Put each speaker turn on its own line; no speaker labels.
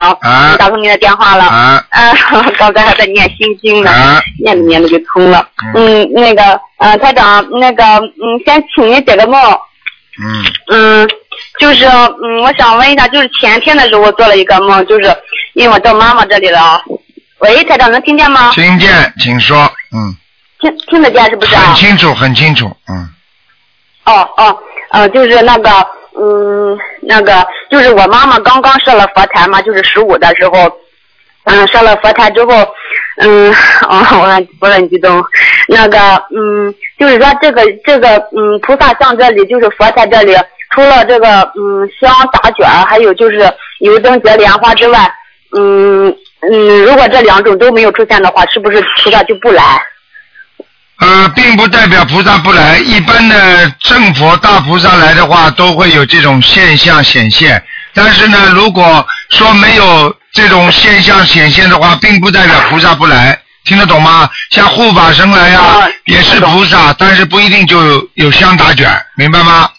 打通你的电话了。刚才还在念心经呢，念着就通了。台长，先请您解个梦。就是我想问一下，就是前天的时候我做了一个梦，就是因为我到妈妈这里了。喂，台长能听见吗？
听见，请说。
听得见是不是？
很清楚，很清楚。
就是就是我妈妈刚刚设了佛台嘛，就是15的时候，设了佛台之后，我很激动。就是说这个菩萨像这里就是佛台这里，除了这个香打卷，还有就是油灯结莲花之外，如果这2种都没有出现的话，是不是菩萨就不来？
并不代表菩萨不来，一般的正佛大菩萨来的话，都会有这种现象显现。但是呢，如果说没有这种现象显现的话，并不代表菩萨不来，听得懂吗？像护法神来也是菩萨，但是不一定就有香打卷，明白吗？